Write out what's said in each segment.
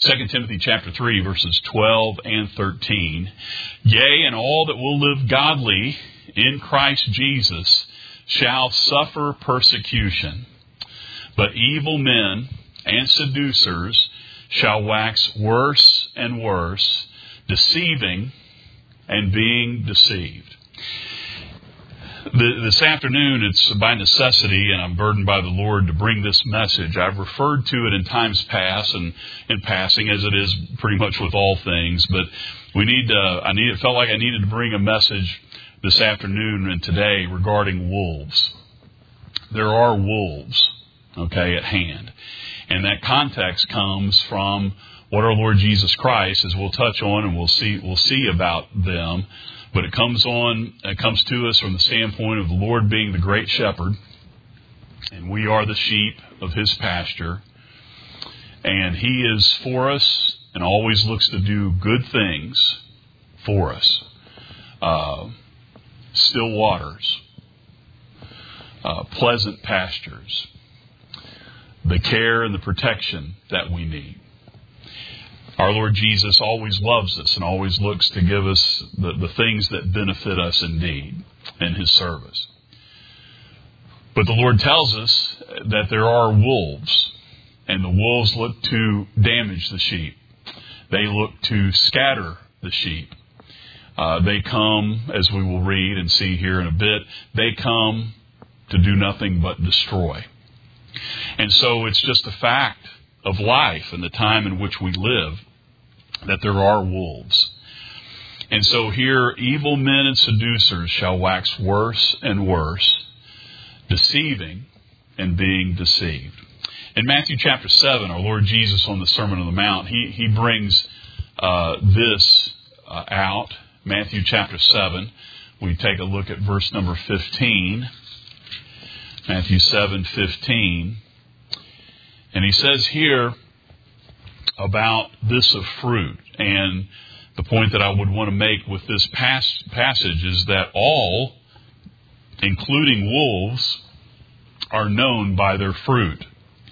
2 Timothy chapter 3, verses 12 and 13. Yea, and all that will live godly in Christ Jesus shall suffer persecution. But evil men and seducers shall wax worse and worse, deceiving and being deceived. This afternoon, it's by necessity, and I'm burdened by the Lord to bring this message. I've referred to it in times past and in passing, as it is pretty much with all things. But it felt like I needed to bring a message this afternoon and today regarding wolves. There are wolves, at hand, and that context comes from what our Lord Jesus Christ, as we'll touch on and we'll see about them. But it comes to us from the standpoint of the Lord being the great shepherd, and we are the sheep of His pasture, and He is for us and always looks to do good things for us. Still waters, pleasant pastures, the care and the protection that we need. Our Lord Jesus always loves us and always looks to give us the things that benefit us indeed in His service. But the Lord tells us that there are wolves, and the wolves look to damage the sheep. They look to scatter the sheep. They come, as we will read and see here in a bit, they come to do nothing but destroy. And so it's just a fact of life and the time in which we live that there are wolves. And so here, evil men and seducers shall wax worse and worse, deceiving and being deceived. In Matthew chapter 7, our Lord Jesus on the Sermon on the Mount, he brings this out. Matthew chapter 7, we take a look at verse number 15. Matthew 7:15. And He says here about this of fruit. And the point that I would want to make with this passage is that all, including wolves, are known by their fruit.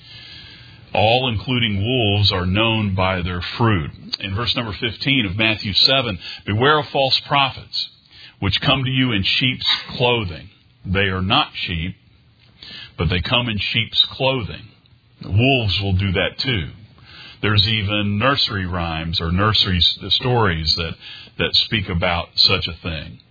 All, including wolves, are known by their fruit. In verse number 15 of Matthew 7, beware of false prophets, which come to you in sheep's clothing. They are not sheep, but they come in sheep's clothing. The wolves will do that too. There's even nursery rhymes or nursery stories that speak about such a thing.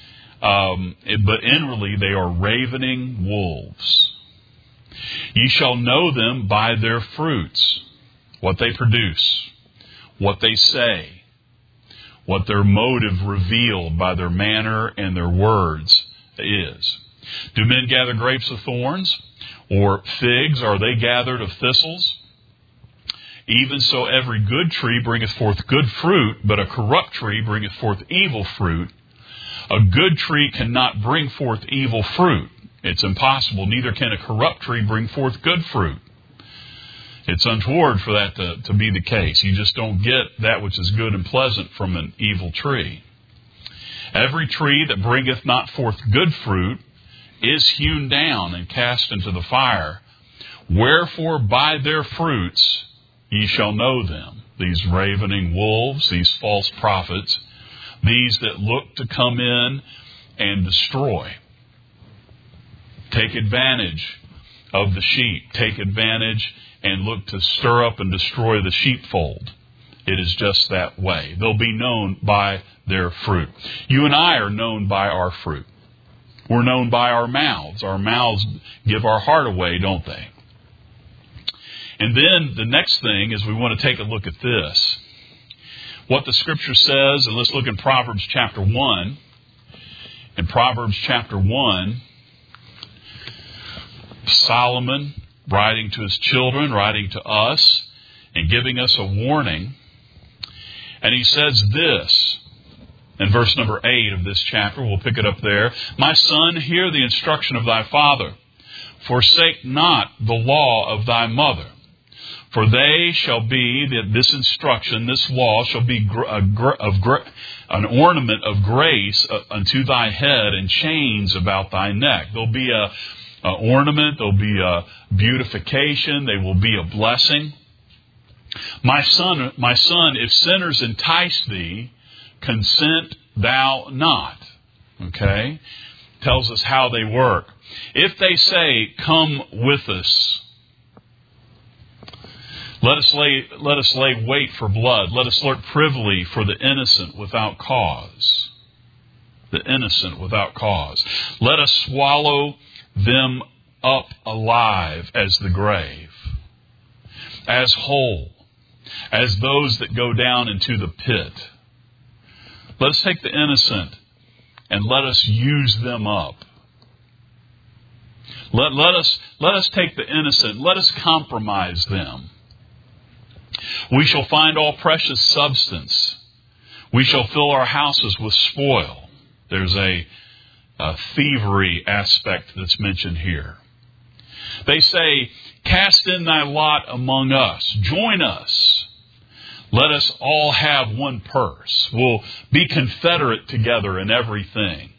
But inwardly they are ravening wolves. Ye shall know them by their fruits, what they produce, what they say, what their motive revealed by their manner and their words is. Do men gather grapes of thorns, or figs, are they gathered of thistles? Even so every good tree bringeth forth good fruit, but a corrupt tree bringeth forth evil fruit. A good tree cannot bring forth evil fruit. It's impossible. Neither can a corrupt tree bring forth good fruit. It's untoward for that to be the case. You just don't get that which is good and pleasant from an evil tree. Every tree that bringeth not forth good fruit is hewn down and cast into the fire. Wherefore by their fruits ye shall know them. These ravening wolves, these false prophets, these that look to come in and destroy. Take advantage of the sheep. Take advantage and look to stir up and destroy the sheepfold. It is just that way. They'll be known by their fruit. You and I are known by our fruit. We're known by our mouths. Our mouths give our heart away, don't they? And then the next thing is we want to take a look at this. What the Scripture says, and let's look in Proverbs chapter 1. In Proverbs chapter 1, Solomon, writing to his children, writing to us, and giving us a warning. And he says this in verse number 8 of this chapter. We'll pick it up there. My son, hear the instruction of thy father. Forsake not the law of thy mother. For they shall be, this instruction, this law shall be an ornament of grace unto thy head and chains about thy neck. There'll be a ornament, there'll be a beautification, they will be a blessing. My son, if sinners entice thee, consent thou not. Okay? Tells us how they work. If they say, come with us, let us lay wait for blood. Let us lurk privily for the innocent without cause. The innocent without cause. Let us swallow them up alive as the grave, as whole, as those that go down into the pit. Let us take the innocent and let us use them up. Let us take the innocent. Let us compromise them. We shall find all precious substance. We shall fill our houses with spoil. There's a thievery aspect that's mentioned here. They say, cast in thy lot among us. Join us. Let us all have one purse. We'll be confederate together in everything.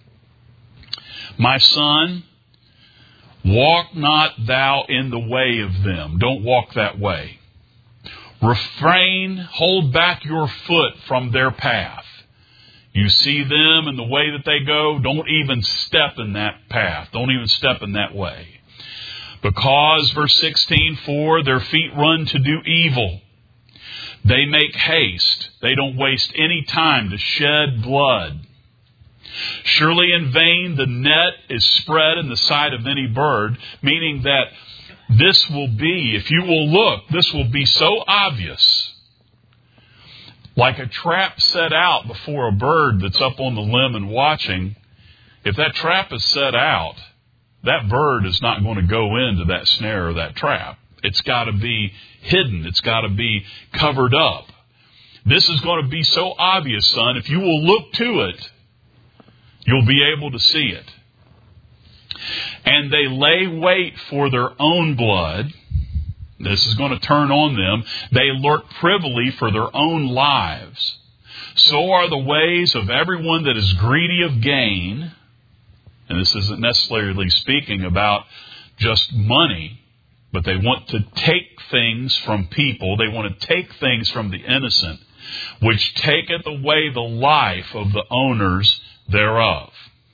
My son, walk not thou in the way of them. Don't walk that way. Refrain, hold back your foot from their path. You see them and the way that they go, don't even step in that path. Don't even step in that way. Because, verse 16, for their feet run to do evil. They make haste. They don't waste any time to shed blood. Surely in vain the net is spread in the sight of any bird, meaning that this will be, if you will look, this will be so obvious. Like a trap set out before a bird that's up on the limb and watching. If that trap is set out, that bird is not going to go into that snare or that trap. It's got to be hidden. It's got to be covered up. This is going to be so obvious, son. If you will look to it, you'll be able to see it. And they lay wait for their own blood. This is going to turn on them. They lurk privily for their own lives. So are the ways of everyone that is greedy of gain. And this isn't necessarily speaking about just money, but they want to take things from people. They want to take things from the innocent, which taketh away the life of the owners thereof.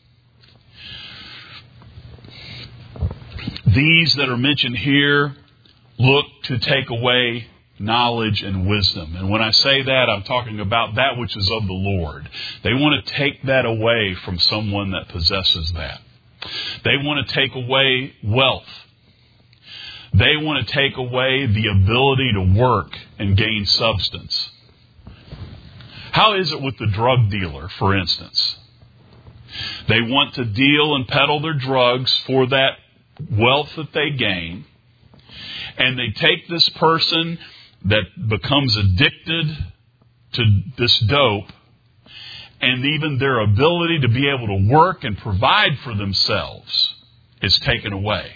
These that are mentioned here look to take away knowledge and wisdom. And when I say that, I'm talking about that which is of the Lord. They want to take that away from someone that possesses that. They want to take away wealth. They want to take away the ability to work and gain substance. How is it with the drug dealer, for instance? They want to deal and peddle their drugs for that wealth that they gain. And they take this person that becomes addicted to this dope, and even their ability to be able to work and provide for themselves is taken away.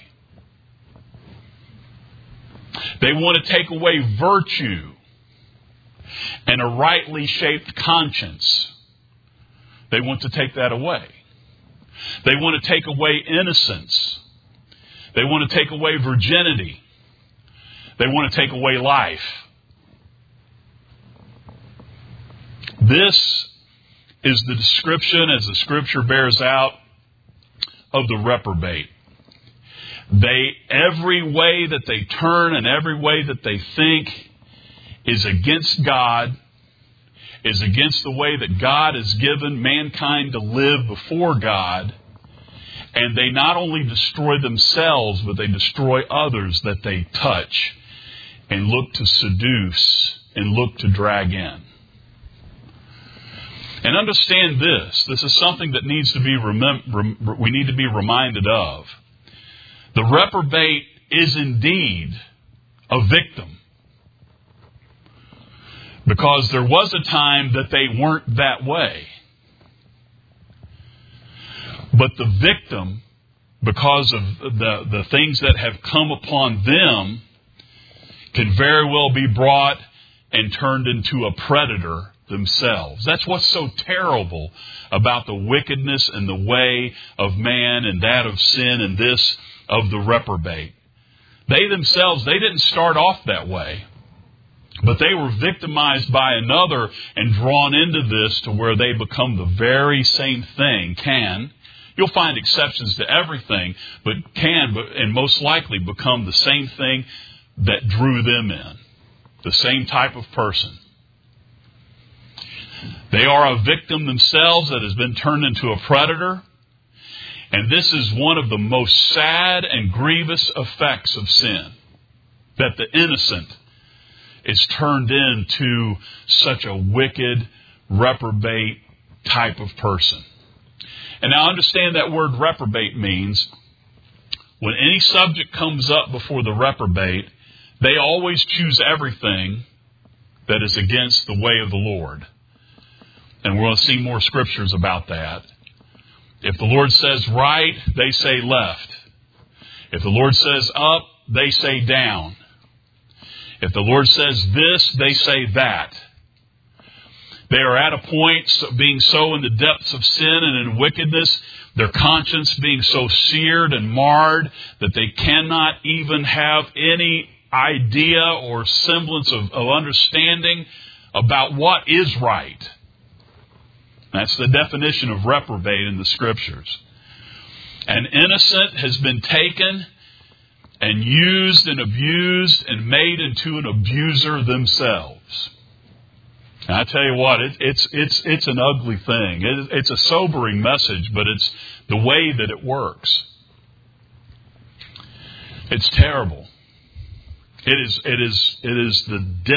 They want to take away virtue and a rightly shaped conscience. They want to take that away. They want to take away innocence. They want to take away virginity. They want to take away life. This is the description, as the Scripture bears out, of the reprobate. Every way that they turn and every way that they think is against God, is against the way that God has given mankind to live before God. And they not only destroy themselves, but they destroy others that they touch and look to seduce and look to drag in. And understand this. This is something that needs to be we need to be reminded of. The reprobate is indeed a victim. Because there was a time that they weren't that way. But the victim, because of the things that have come upon them, can very well be brought and turned into a predator themselves. That's what's so terrible about the wickedness and the way of man and that of sin and this of the reprobate. They themselves, they didn't start off that way. But they were victimized by another and drawn into this to where they become the very same thing. You'll find exceptions to everything, but and most likely become the same thing that drew them in. The same type of person. They are a victim themselves that has been turned into a predator. And this is one of the most sad and grievous effects of sin. That the innocent is turned into such a wicked, reprobate type of person. And now understand that word reprobate means when any subject comes up before the reprobate, they always choose everything that is against the way of the Lord. And we're going to see more scriptures about that. If the Lord says right, they say left. If the Lord says up, they say down. If the Lord says this, they say that. They are at a point of being so in the depths of sin and in wickedness, their conscience being so seared and marred that they cannot even have any idea or semblance of understanding about what is right. That's the definition of reprobate in the Scriptures. An innocent has been taken and used and abused and made into an abuser themselves. And I tell you what, it's an ugly thing. It's a sobering message, but it's the way that it works. It's terrible. It is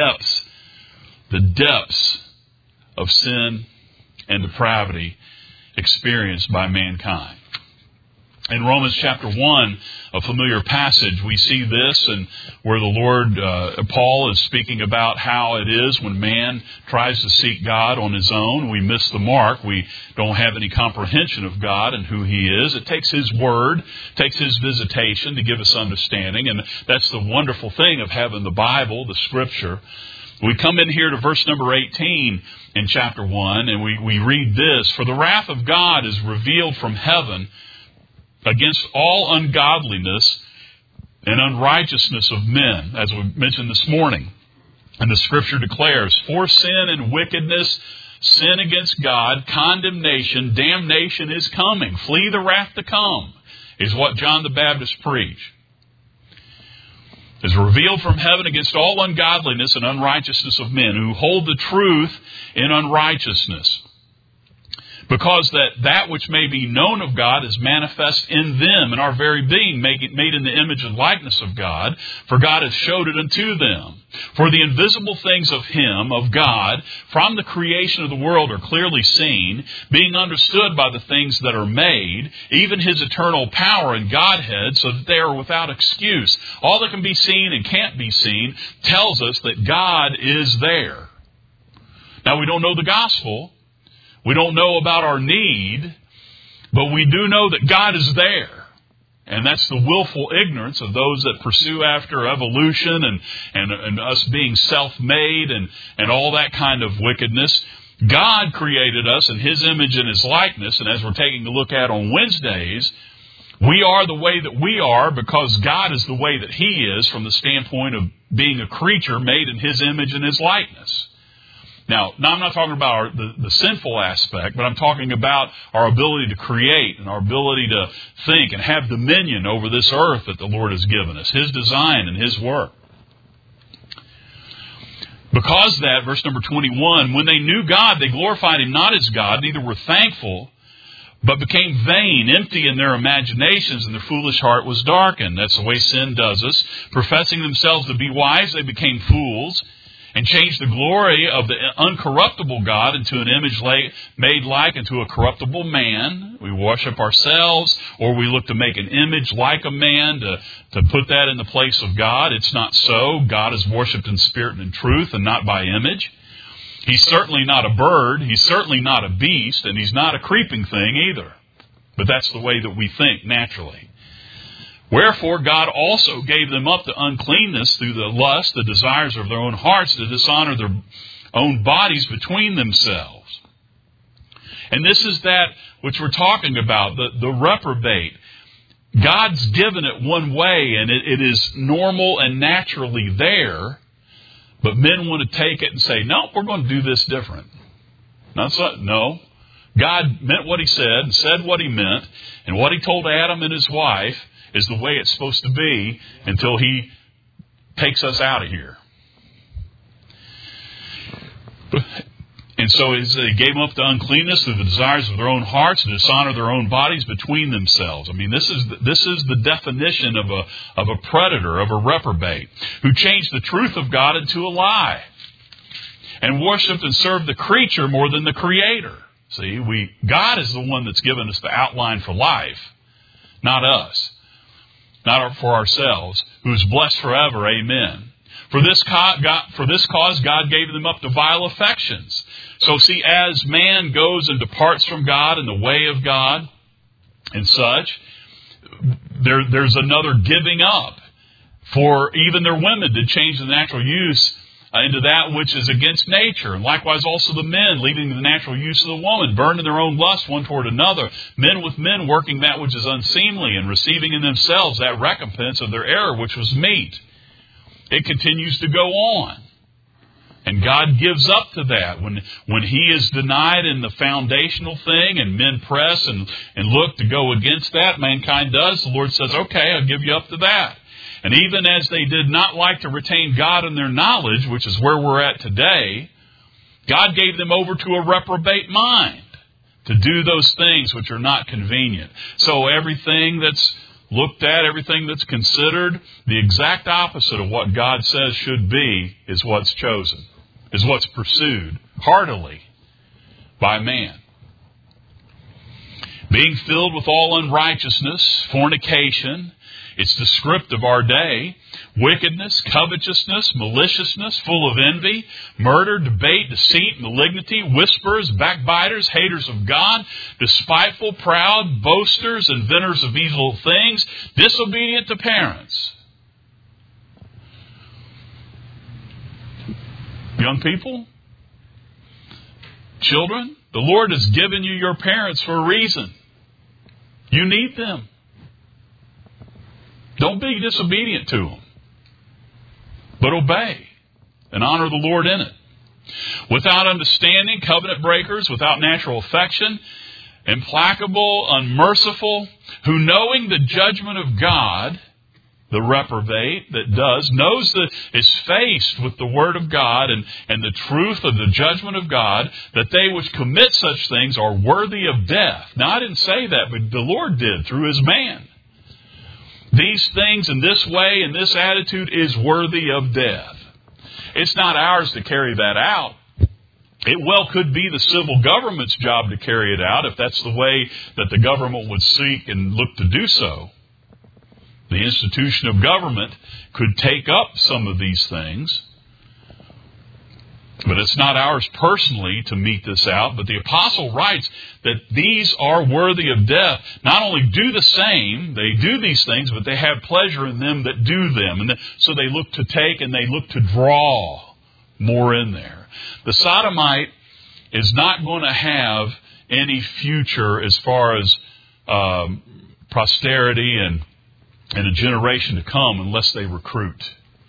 the depths of sin and depravity experienced by mankind. In Romans chapter 1, a familiar passage, we see this, and where the Lord, Paul is speaking about how it is when man tries to seek God on his own. We miss the mark. We don't have any comprehension of God and who He is. It takes His Word, takes His visitation to give us understanding, and that's the wonderful thing of having the Bible, the Scripture. We come in here to verse number 18 in chapter 1, and we read this, "For the wrath of God is revealed from heaven against all ungodliness and unrighteousness of men," as we mentioned this morning. And the Scripture declares, "For sin and wickedness, sin against God, condemnation, damnation is coming. Flee the wrath to come," is what John the Baptist preached. "Is revealed from heaven against all ungodliness and unrighteousness of men who hold the truth in unrighteousness. Because that which may be known of God is manifest in them, in our very being, made in the image and likeness of God, for God has showed it unto them. For the invisible things of Him, of God, from the creation of the world are clearly seen, being understood by the things that are made, even His eternal power and Godhead, so that they are without excuse." All that can be seen and can't be seen tells us that God is there. Now, we don't know the gospel. We don't know about our need, but we do know that God is there. And that's the willful ignorance of those that pursue after evolution and us being self-made and all that kind of wickedness. God created us in His image and His likeness, and as we're taking a look at on Wednesdays, we are the way that we are because God is the way that He is from the standpoint of being a creature made in His image and His likeness. Now, I'm not talking about the sinful aspect, but I'm talking about our ability to create and our ability to think and have dominion over this earth that the Lord has given us, His design and His work. Because that, verse number 21, "When they knew God, they glorified Him not as God, neither were thankful, but became vain, empty in their imaginations, and their foolish heart was darkened." That's the way sin does us. "Professing themselves to be wise, they became fools, and changed the glory of the uncorruptible God into an image made like unto a corruptible man." We worship ourselves, or we look to make an image like a man to put that in the place of God. It's not so. God is worshipped in spirit and in truth and not by image. He's certainly not a bird. He's certainly not a beast, and He's not a creeping thing either. But that's the way that we think naturally. "Wherefore God also gave them up to uncleanness through the lust, the desires of their own hearts, to dishonor their own bodies between themselves." And this is that which we're talking about, the reprobate. God's given it one way, and it is normal and naturally there, But men want to take it and say, no, we're going to do this different. No. God meant what He said and said what He meant. And what He told Adam and his wife is the way it's supposed to be until He takes us out of here. And so they gave them up to uncleanness through the desires of their own hearts and dishonor their own bodies between themselves. I mean, this is the definition of a predator, of a reprobate, who changed the truth of God into a lie and worshipped and served the creature more than the Creator. See, God is the one that's given us the outline for life, not us, not for ourselves, who is blessed forever. Amen. For this cause, God gave them up to vile affections. So see, as man goes and departs from God and the way of God and such, there's another giving up for even their women to change the natural use into that which is against nature. And likewise also the men, leaving the natural use of the woman, burned in their own lust one toward another, men with men working that which is unseemly, and receiving in themselves that recompense of their error which was meet. It continues to go on. And God gives up to that. When He is denied in the foundational thing and men press and look to go against that, mankind does, the Lord says, okay, I'll give you up to that. And even as they did not like to retain God in their knowledge, which is where we're at today, God gave them over to a reprobate mind to do those things which are not convenient. So everything that's looked at, everything that's considered, the exact opposite of what God says should be is what's chosen, is what's pursued heartily by man. Being filled with all unrighteousness, fornication, it's the script of our day, wickedness, covetousness, maliciousness, full of envy, murder, debate, deceit, malignity, whisperers, backbiters, haters of God, despiteful, proud, boasters, inventors of evil things, disobedient to parents. Young people, children, the Lord has given you your parents for a reason. You need them. Don't be disobedient to them, but obey and honor the Lord in it. Without understanding, covenant breakers, without natural affection, implacable, unmerciful, who knowing the judgment of God, the reprobate that knows that is faced with the Word of God and the truth of the judgment of God, that they which commit such things are worthy of death. Now, I didn't say that, but the Lord did through His man. These things in this way and this attitude is worthy of death. It's not ours to carry that out. It well could be the civil government's job to carry it out if that's the way that the government would seek and look to do so. The institution of government could take up some of these things. But it's not ours personally to mete this out. But the apostle writes that these are worthy of death. Not only do the same, they do these things, but they have pleasure in them that do them. And so they look to take and they look to draw more in there. The sodomite is not going to have any future as far as posterity and a generation to come unless they recruit.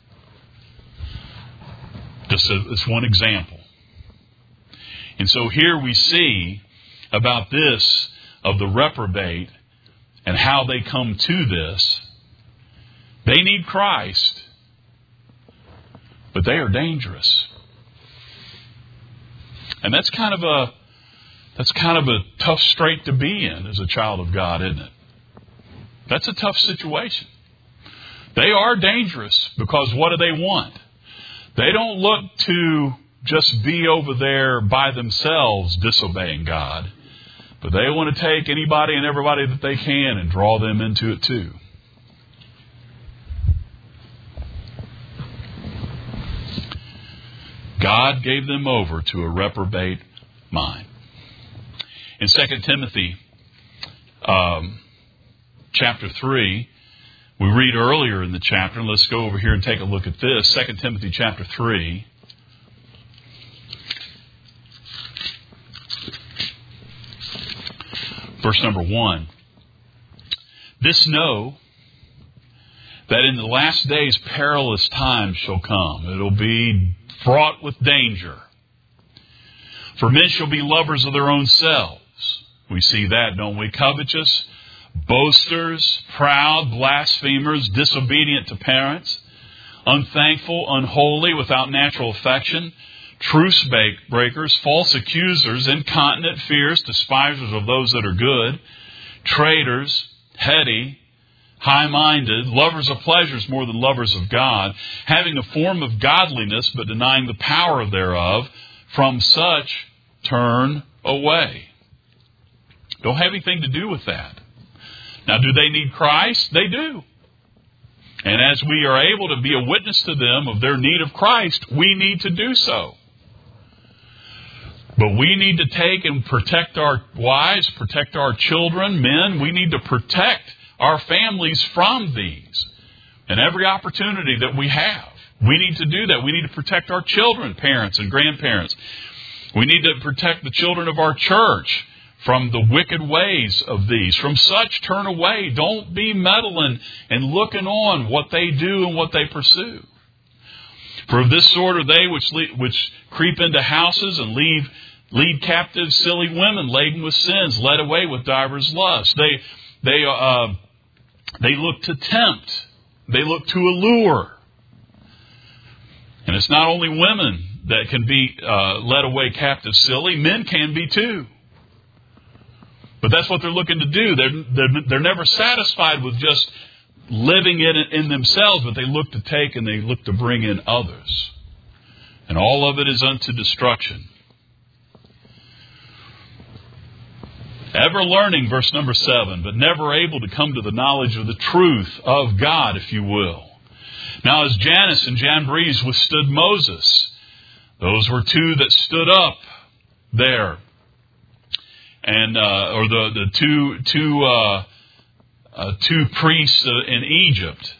Just as one example. And so here we see about this of the reprobate and how they come to this. They need Christ, but they are dangerous. And that's kind of a tough strait to be in as a child of God, isn't it? That's a tough situation. They are dangerous because what do they want? They don't look to just be over there by themselves disobeying God, but they want to take anybody and everybody that they can and draw them into it too. God gave them over to a reprobate mind. In 2 Timothy chapter 3, we read earlier in the chapter, and let's go over here and take a look at this. 2 Timothy chapter 3. Verse number 1. This know, that in the last days perilous times shall come. It'll be fraught with danger. For men shall be lovers of their own selves. We see that, don't we? Covetous, boasters, proud, blasphemers, disobedient to parents, unthankful, unholy, without natural affection, truce breakers, false accusers, incontinent, fierce, despisers of those that are good, traitors, heady, high-minded, lovers of pleasures more than lovers of God, having a form of godliness but denying the power thereof. From such turn away. Don't have anything to do with that. Now, do they need Christ? They do. And as we are able to be a witness to them of their need of Christ, we need to do so. But we need to take and protect our wives, protect our children, men. We need to protect our families from these. And every opportunity that we have, we need to do that. We need to protect our children, parents and grandparents. We need to protect the children of our church from the wicked ways of these. From such turn away. Don't be meddling and looking on what they do and what they pursue. For of this sort are they which creep into houses and lead captive silly women laden with sins, led away with divers lusts. They look to tempt. They look to allure. And it's not only women that can be led away captive silly. Men can be too. But that's what they're looking to do. They're never satisfied with just living in themselves, but they look to take and they look to bring in others. And all of it is unto destruction. Ever learning, verse number 7, but never able to come to the knowledge of the truth of God, if you will. Now, as Jannes and Jambres withstood Moses, those were two that stood up there, and or the two priests in Egypt.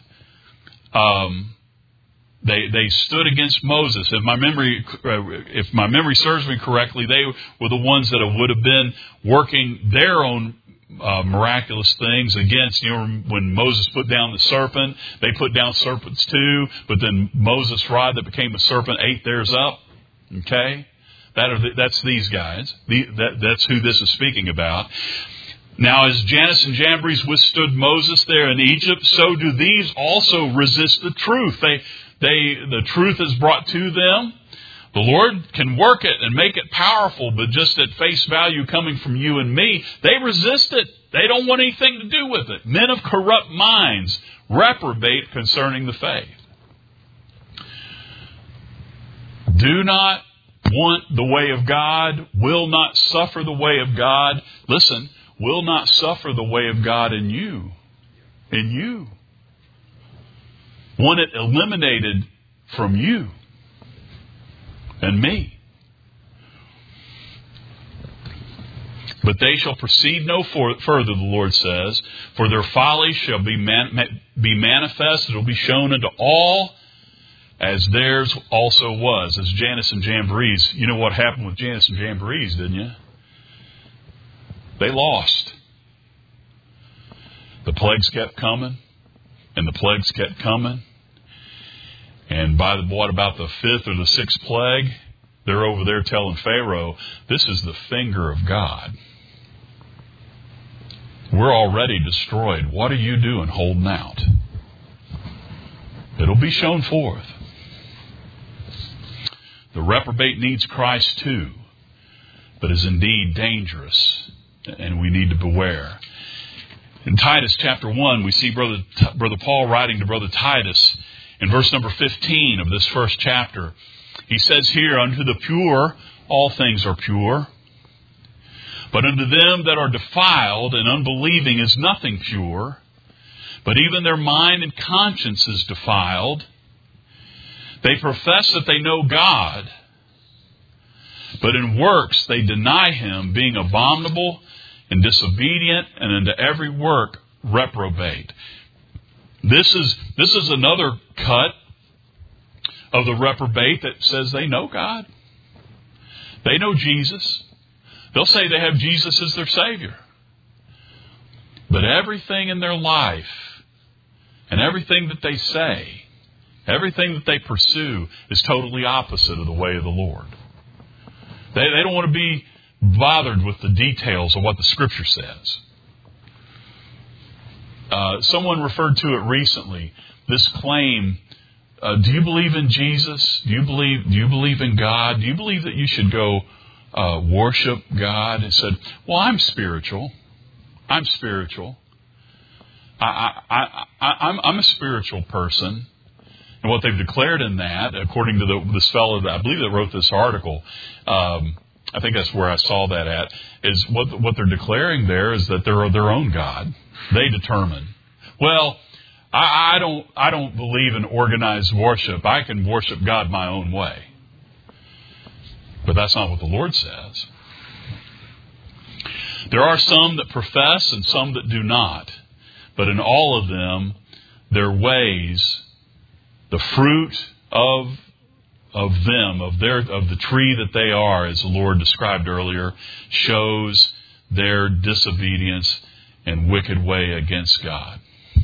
They stood against Moses. If my memory serves me correctly, they were the ones that would have been working their own miraculous things against. You know, when Moses put down the serpent, they put down serpents too. But then Moses' rod that became a serpent ate theirs up. Okay, that's these guys. That's who this is speaking about. Now, as Jannes and Jambres withstood Moses there in Egypt, so do these also resist the truth. The truth is brought to them. The Lord can work it and make it powerful, but just at face value coming from you and me, they resist it. They don't want anything to do with it. Men of corrupt minds reprobate concerning the faith. Do not want the way of God, will not suffer the way of God. Listen, will not suffer the way of God in you. In you. Want it eliminated from you and me. But they shall proceed no further, the Lord says, for their folly shall be manifest. It will be shown unto all, as theirs also was. As Jannes and Jambres. You know what happened with Jannes and Jambres, didn't you? They lost. The plagues kept coming, and the plagues kept coming. And by what about the 5th or the 6th plague? They're over there telling Pharaoh, this is the finger of God. We're already destroyed. What are you doing holding out? It'll be shown forth. The reprobate needs Christ too, but is indeed dangerous, and we need to beware. In Titus chapter 1, we see Brother Paul writing to Brother Titus in verse number 15 of this first chapter. He says here, unto the pure all things are pure, but unto them that are defiled and unbelieving is nothing pure, but even their mind and conscience is defiled. They profess that they know God, but in works they deny Him, being abominable and disobedient, and unto every work reprobate. This is another cut of the reprobate that says they know God. They know Jesus. They'll say they have Jesus as their Savior. But everything in their life And everything that they say, everything that they pursue is totally opposite of the way of the Lord. They don't want to be bothered with the details of what the Scripture says. Someone referred to it recently, this claim, do you believe in Jesus? Do you believe in God? Do you believe that you should go worship God? And said, well, I'm spiritual. I'm spiritual. I'm a spiritual person. And what they've declared in that, according to this fellow that I believe that wrote this article, I think that's where I saw that at, is what they're declaring there is that they're their own God. They determine. Well, I don't believe in organized worship. I can worship God my own way. But that's not what the Lord says. There are some that profess and some that do not. But in all of them, their ways, the fruit of them, of the tree that they are, as the Lord described earlier, shows their disobedience and wicked way against God.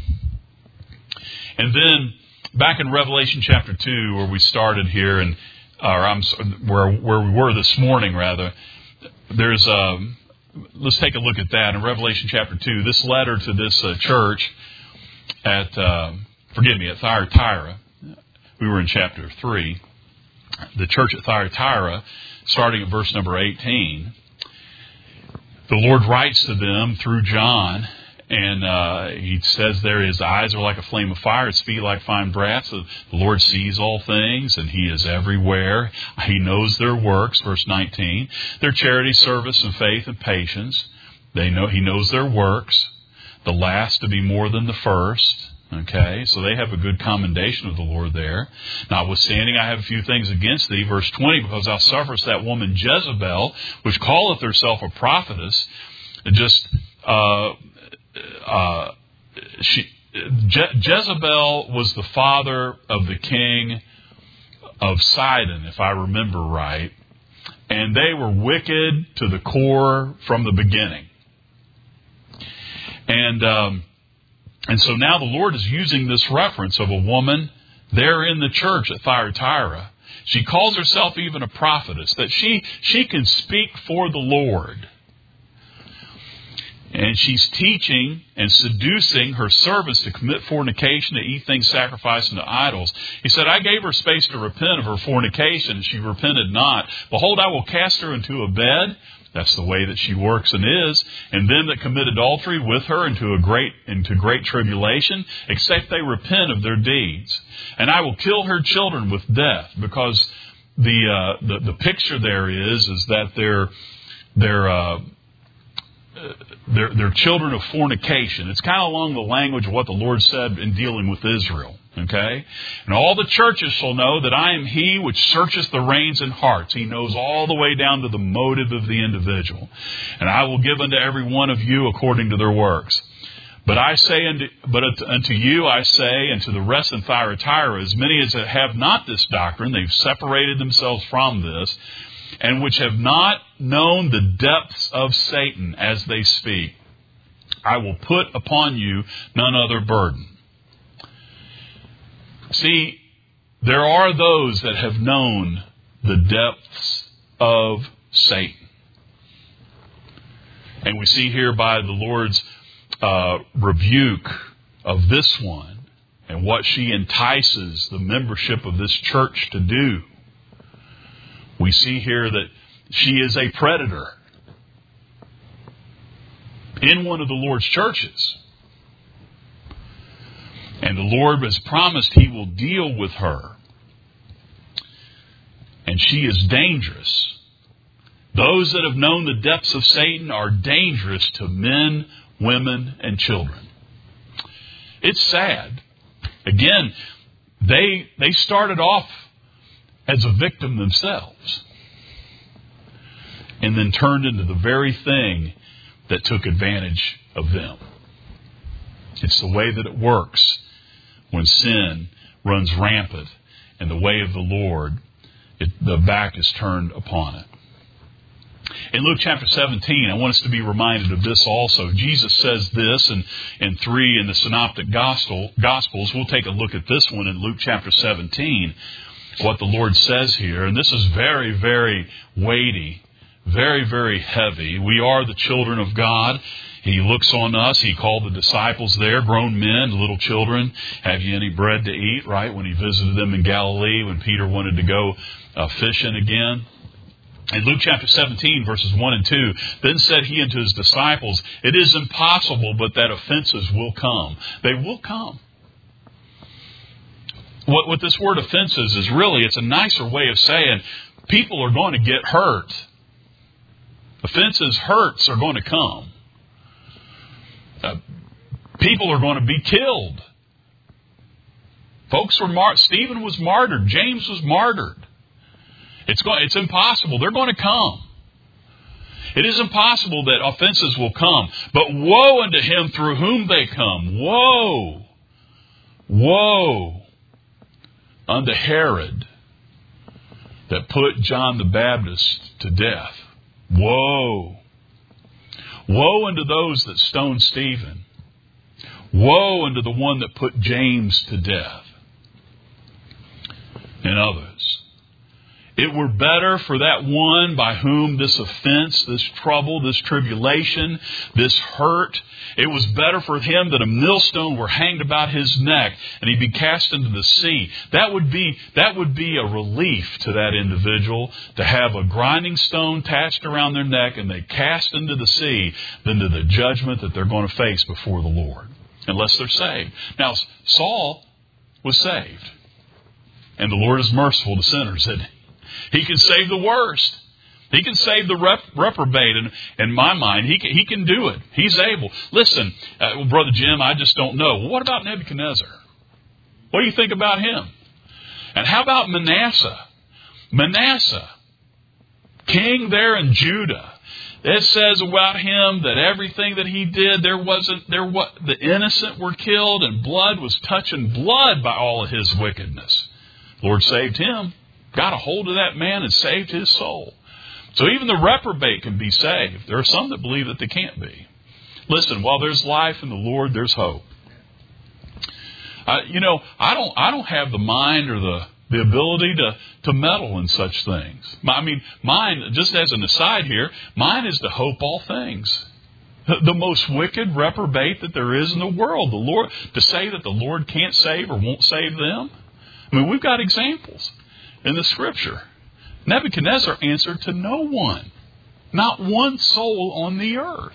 And then back in Revelation chapter 2, where we started here, where we were this morning, rather, there's let's take a look at that in Revelation chapter 2. This letter to this church at Thyatira. We were in chapter 3. The church at Thyatira, starting at verse number 18. The Lord writes to them through John, and he says there, his eyes are like a flame of fire, his feet like fine brass. So the Lord sees all things, and he is everywhere. He knows their works, verse 19. Their charity, service, and faith, and patience. He knows their works. The last to be more than the first. Okay, so they have a good commendation of the Lord there. Notwithstanding, I have a few things against thee. Verse 20, because thou sufferest that woman Jezebel, which calleth herself a prophetess, Jezebel was the father of the king of Sidon, if I remember right. And they were wicked to the core from the beginning. And so now the Lord is using this reference of a woman there in the church at Thyatira. She calls herself even a prophetess, that she can speak for the Lord. And she's teaching and seducing her servants to commit fornication, to eat things sacrificed unto idols. He said, I gave her space to repent of her fornication, and she repented not. Behold, I will cast her into a bed. That's the way that she works and is. And them that commit adultery with her into great tribulation, except they repent of their deeds. And I will kill her children with death, because the picture there is that they're children of fornication. It's kind of along the language of what the Lord said in dealing with Israel. Okay? And all the churches shall know that I am He which searcheth the reins and hearts. He knows all the way down to the motive of the individual. And I will give unto every one of you according to their works. But unto you I say, and to the rest in Thyatira, as many as have not this doctrine, they've separated themselves from this, and which have not known the depths of Satan as they speak, I will put upon you none other burden. See, there are those that have known the depths of Satan. And we see here by the Lord's rebuke of this one and what she entices the membership of this church to do. We see here that she is a predator in one of the Lord's churches. And the Lord has promised He will deal with her. And she is dangerous. Those that have known the depths of Satan are dangerous to men, women, and children. It's sad. Again, they started off as a victim themselves, and then turned into the very thing that took advantage of them. It's the way that it works when sin runs rampant and the way of the Lord, the back is turned upon it. In Luke chapter 17, I want us to be reminded of this also. Jesus says this in 3 in the Synoptic Gospels. We'll take a look at this one in Luke chapter 17, what the Lord says here. And this is very, very weighty, very, very heavy. We are the children of God. He looks on us. He called the disciples there, grown men, little children. Have you any bread to eat, right? When he visited them in Galilee, when Peter wanted to go fishing again. In Luke chapter 17, verses 1 and 2, then said he unto his disciples, it is impossible but that offenses will come. They will come. What this word offenses is really, it's a nicer way of saying people are going to get hurt. Offenses, hurts are going to come. People are going to be killed. Folks were Stephen was martyred. James was martyred. It's impossible. They're going to come. It is impossible that offenses will come. But woe unto him through whom they come. Woe. Woe unto Herod that put John the Baptist to death. Woe. Woe unto those that stoned Stephen. Woe unto the one that put James to death. And others. It were better for that one by whom this offense, this trouble, this tribulation, this hurt, it was better for him that a millstone were hanged about his neck and he be cast into the sea. That would be a relief to that individual to have a grinding stone attached around their neck and they cast into the sea than to the judgment that they're going to face before the Lord, unless they're saved. Now, Saul was saved, and the Lord is merciful to sinners, isn't he? He can save the worst. He can save the reprobate. And in my mind, he can do it. He's able. Listen, Brother Jim, I just don't know. Well, what about Nebuchadnezzar? What do you think about him? And how about Manasseh? Manasseh, king there in Judah. It says about him that everything that he did, the innocent were killed and blood was touching blood by all of his wickedness. The Lord saved him. Got a hold of that man and saved his soul. So even the reprobate can be saved. There are some that believe that they can't be. Listen, while there's life in the Lord, there's hope. I don't have the mind or the ability to meddle in such things. I mean, mine, just as an aside here, mine is to hope all things. The most wicked reprobate that there is in the world, the Lord, to say that the Lord can't save or won't save them. I mean, we've got examples in the Scripture. Nebuchadnezzar answered to no one. Not one soul on the earth.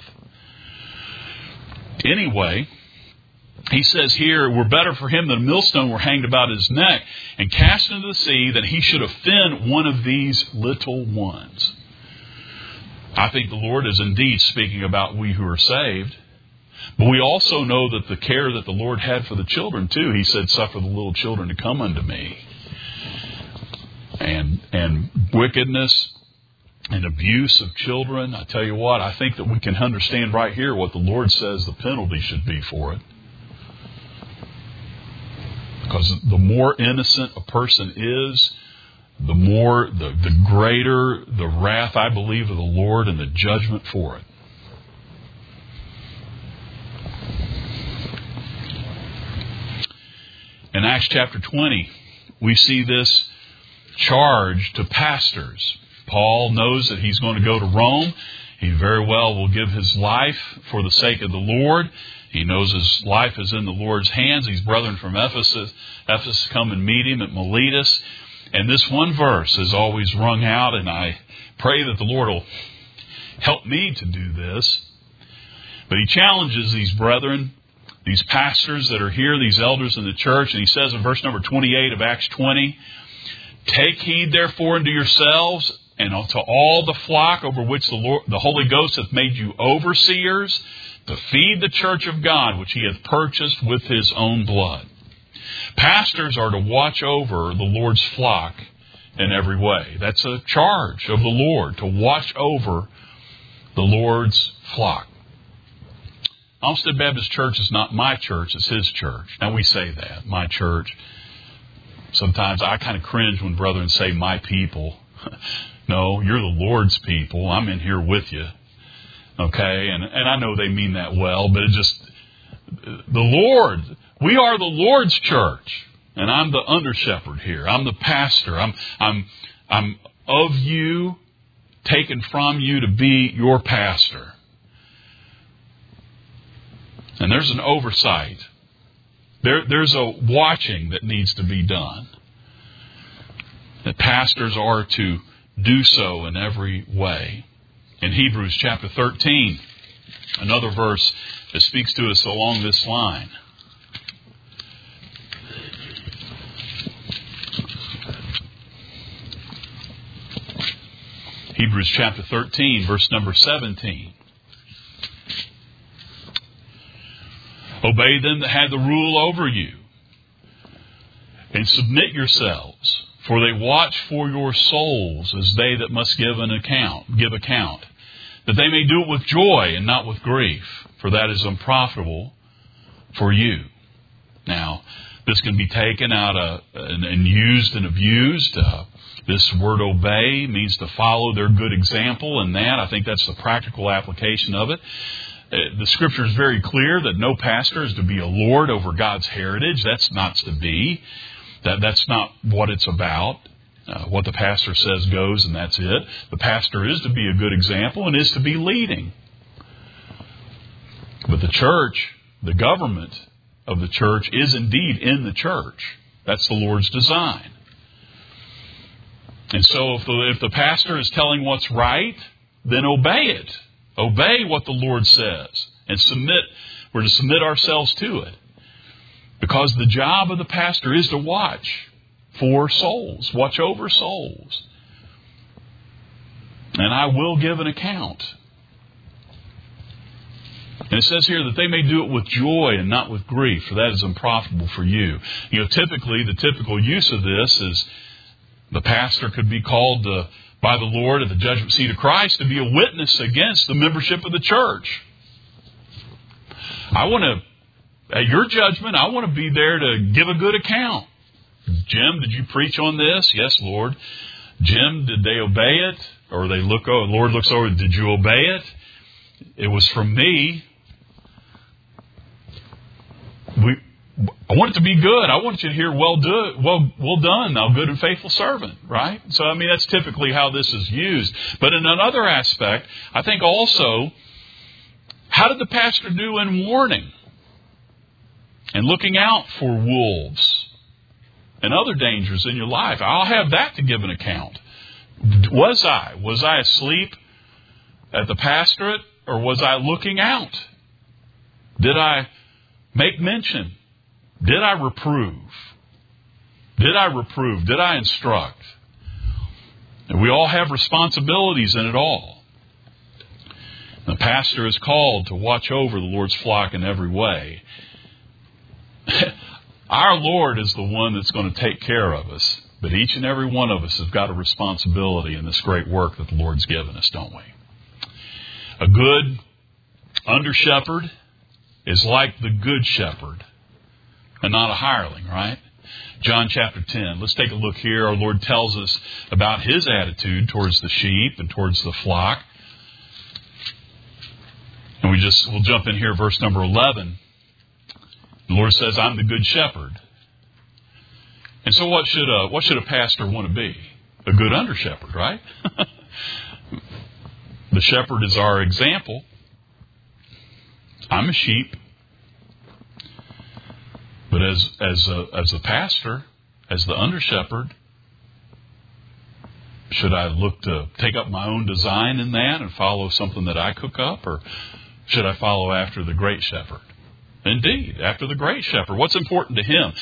Anyway, he says here, it were better for him that a millstone were hanged about his neck and cast into the sea than he should offend one of these little ones. I think the Lord is indeed speaking about we who are saved. But we also know that the care that the Lord had for the children too. He said, suffer the little children to come unto me. And wickedness and abuse of children, I tell you what, I think that we can understand right here what the Lord says the penalty should be for it. Because the more innocent a person is, the greater the wrath, I believe, of the Lord and the judgment for it. In Acts chapter 20, we see this charge to pastors. Paul knows that he's going to go to Rome. He very well will give his life for the sake of the Lord. He knows his life is in the Lord's hands. These brethren from Ephesus come and meet him at Miletus. And this one verse is always rung out, and I pray that the Lord will help me to do this. But he challenges these brethren, these pastors that are here, these elders in the church, and he says in verse number 28 of Acts 20, take heed therefore unto yourselves and to all the flock over which the Holy Ghost hath made you overseers, to feed the church of God, which he hath purchased with his own blood. Pastors are to watch over the Lord's flock in every way. That's a charge of the Lord, to watch over the Lord's flock. Olmsted Baptist Church is not my church, it's his church. Now we say that, my church. Sometimes I kind of cringe when brethren say my people. No, you're the Lord's people. I'm in here with you. Okay? And I know they mean that well, but it just, the Lord, we are the Lord's church. And I'm the under shepherd here. I'm the pastor. I'm of you, taken from you to be your pastor. And there's an oversight. There's a watching that needs to be done. That pastors are to do so in every way. In Hebrews chapter 13, another verse that speaks to us along this line. Hebrews chapter 13, verse number 17. Obey them that have the rule over you, and submit yourselves, for they watch for your souls as they that must give account, that they may do it with joy and not with grief, for that is unprofitable for you. Now, this can be taken out and used and abused. This word obey means to follow their good example, and I think that's the practical application of it. The Scripture is very clear that no pastor is to be a lord over God's heritage. That's not to be. That's not what it's about. What the pastor says goes, and that's it. The pastor is to be a good example and is to be leading. But the church, the government of the church, is indeed in the church. That's the Lord's design. And so if the pastor is telling what's right, then obey it. Obey what the Lord says and submit. We're to submit ourselves to it. Because the job of the pastor is to watch for souls, watch over souls. And I will give an account. And it says here that they may do it with joy and not with grief, for that is unprofitable for you. Typically, the typical use of this is the pastor could be called by the Lord at the judgment seat of Christ to be a witness against the membership of the church. At your judgment, I want to be there to give a good account. Jim, did you preach on this? Yes, Lord. Jim, did they obey it? Or the Lord looks over, did you obey it? It was from me. I want it to be good. I want you to hear, well done, thou good and faithful servant, right? So, that's typically how this is used. But in another aspect, I think also, how did the pastor do in warning and looking out for wolves and other dangers in your life? I'll have that to give an account. Was I asleep at the pastorate, or was I looking out? Did I make mention? Did I reprove? Did I instruct? And we all have responsibilities in it all. The pastor is called to watch over the Lord's flock in every way. Our Lord is the one that's going to take care of us. But each and every one of us has got a responsibility in this great work that the Lord's given us, don't we? A good under-shepherd is like the good shepherd and not a hireling, right? John chapter 10. Let's take a look here. Our Lord tells us about His attitude towards the sheep and towards the flock. And we'll jump in here, verse number 11. The Lord says, I'm the good shepherd. And so what should a pastor want to be? A good under shepherd, right? The shepherd is our example. I'm a sheep. But as a pastor, as the under shepherd, should I look to take up my own design in that and follow something that I cook up, or should I follow after the great shepherd? Indeed, after the great shepherd. What's important to him?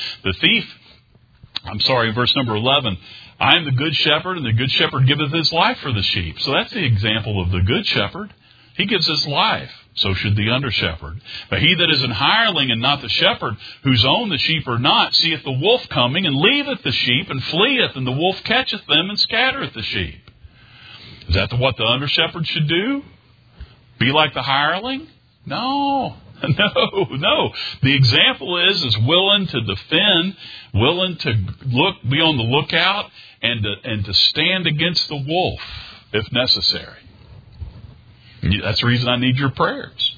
Verse number 11, I am the good shepherd, and the good shepherd giveth his life for the sheep. So that's the example of the good shepherd. He gives his life. So should the under shepherd. But he that is an hireling and not the shepherd, whose own the sheep are not, seeth the wolf coming, and leaveth the sheep, and fleeth, and the wolf catcheth them, and scattereth the sheep. Is that what the under shepherd should do? Be like the hireling? No. The example is willing to defend, willing to be on the lookout, and to stand against the wolf if necessary. That's the reason I need your prayers.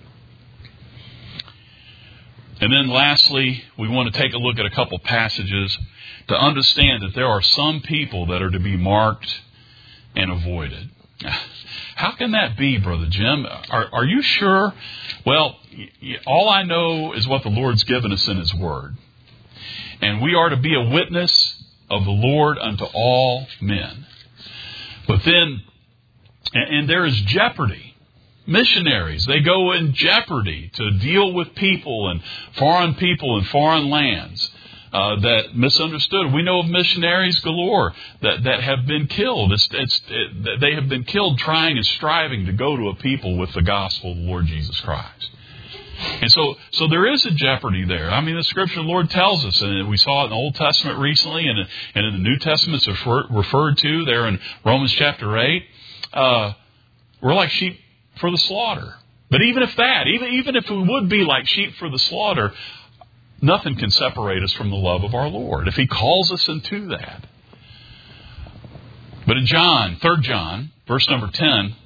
And then lastly, we want to take a look at a couple passages to understand that there are some people that are to be marked and avoided. How can that be, Brother Jim? Are you sure? Well, all I know is what the Lord's given us in His Word. And we are to be a witness of the Lord unto all men. But then, and there is jeopardy. Missionaries, they go in jeopardy to deal with people and foreign lands that misunderstood. We know of missionaries galore that have been killed. They have been killed trying and striving to go to a people with the gospel of the Lord Jesus Christ. And so there is a jeopardy there. I mean, the Scripture, the Lord tells us, and we saw it in the Old Testament recently, and in the New Testament it's referred to there in Romans chapter 8. We're like sheep for the slaughter. But even if we would be like sheep for the slaughter, nothing can separate us from the love of our Lord if He calls us into that. But in 3 John, verse number 10,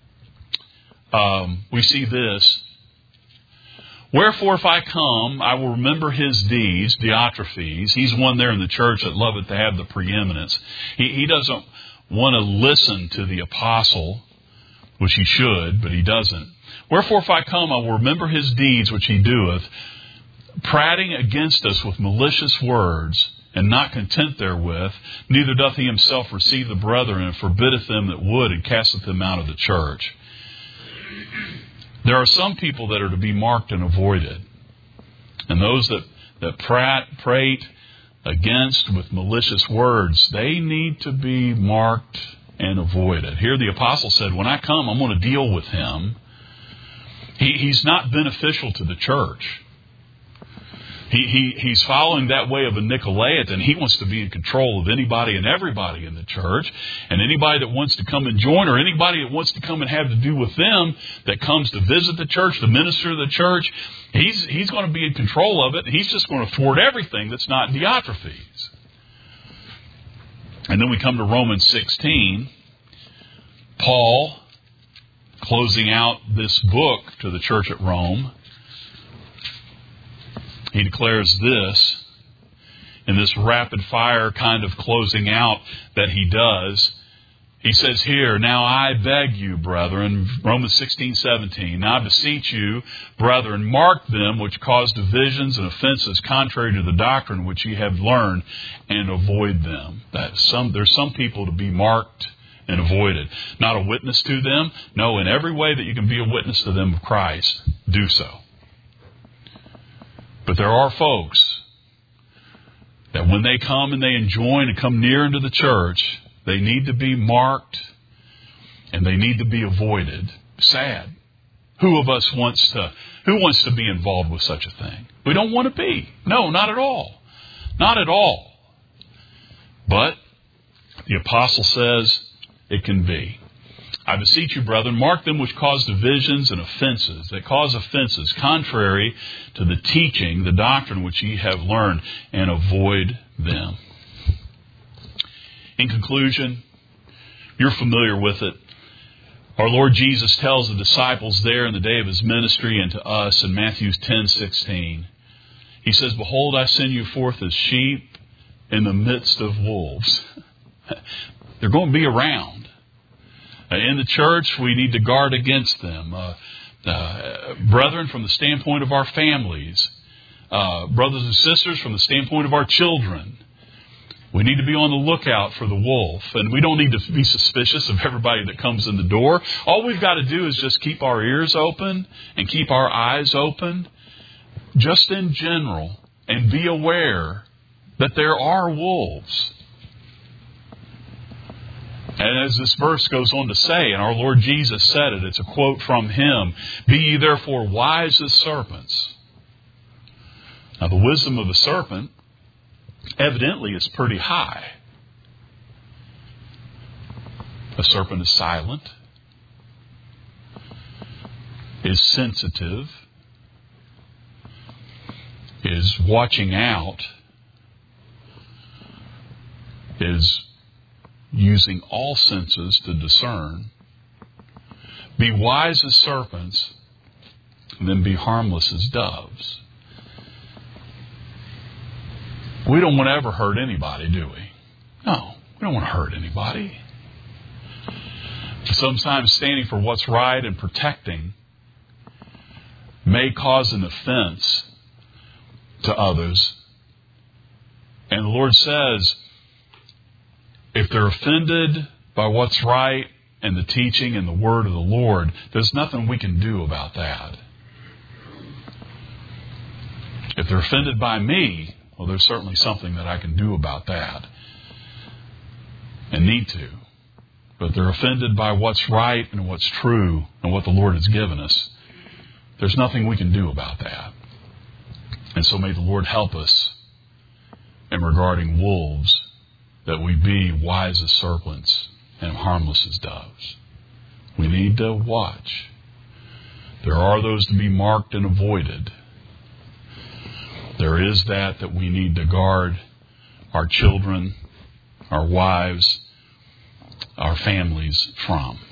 we see this. Wherefore if I come, I will remember his deeds, Diotrephes. He's one there in the church that loveth to have the preeminence. He doesn't want to listen to the apostle, which he should, but he doesn't. Wherefore if I come, I will remember his deeds which he doeth, prating against us with malicious words, and not content therewith, neither doth he himself receive the brethren, and forbiddeth them that would, and casteth them out of the church. There are some people that are to be marked and avoided. And those that prate against with malicious words, they need to be marked and avoided. Here the apostle said, when I come, I'm going to deal with him. He's not beneficial to the church. He's following that way of a Nicolaitan. He wants to be in control of anybody and everybody in the church. And anybody that wants to come and join, or anybody that wants to come and have to do with them, that comes to visit the church, to minister to the church, he's going to be in control of it. He's just going to thwart everything that's not Diotrephes. And then we come to Romans 16. Paul, closing out this book to the church at Rome, he declares this, in this rapid fire kind of closing out that he does. He says here, now I beg you, brethren, Romans 16:17, now I beseech you, brethren, mark them which cause divisions and offenses contrary to the doctrine which ye have learned, and avoid them. There's some people to be marked and avoided. Not a witness to them. No, in every way that you can be a witness to them of Christ, do so. But there are folks that when they come and they join and come near into the church, they need to be marked and they need to be avoided. Sad. Who wants to be involved with such a thing? We don't want to be. No, not at all. Not at all. But the apostle says it can be. I beseech you, brethren, mark them which cause divisions and offenses, that cause offenses contrary to the teaching, the doctrine which ye have learned, and avoid them. In conclusion, you're familiar with it. Our Lord Jesus tells the disciples there in the day of his ministry and to us in Matthew 10:16. He says, behold, I send you forth as sheep in the midst of wolves. They're going to be around. In the church, we need to guard against them. Brethren, from the standpoint of our families, brothers and sisters, from the standpoint of our children, we need to be on the lookout for the wolf. And we don't need to be suspicious of everybody that comes in the door. All we've got to do is just keep our ears open and keep our eyes open, just in general, and be aware that there are wolves. And as this verse goes on to say, and our Lord Jesus said it, it's a quote from Him, be ye therefore wise as serpents. Now the wisdom of a serpent evidently is pretty high. A serpent is silent, is sensitive, is watching out, is using all senses to discern. Be wise as serpents, and then be harmless as doves. We don't want to ever hurt anybody, do we? No, we don't want to hurt anybody. Sometimes standing for what's right and protecting may cause an offense to others. And the Lord says, if they're offended by what's right and the teaching and the word of the Lord, there's nothing we can do about that. If they're offended by me, well, there's certainly something that I can do about that and need to. But they're offended by what's right and what's true and what the Lord has given us. There's nothing we can do about that. And so may the Lord help us in regarding wolves, that we be wise as serpents and harmless as doves. We need to watch. There are those to be marked and avoided. There is that we need to guard our children, our wives, our families from.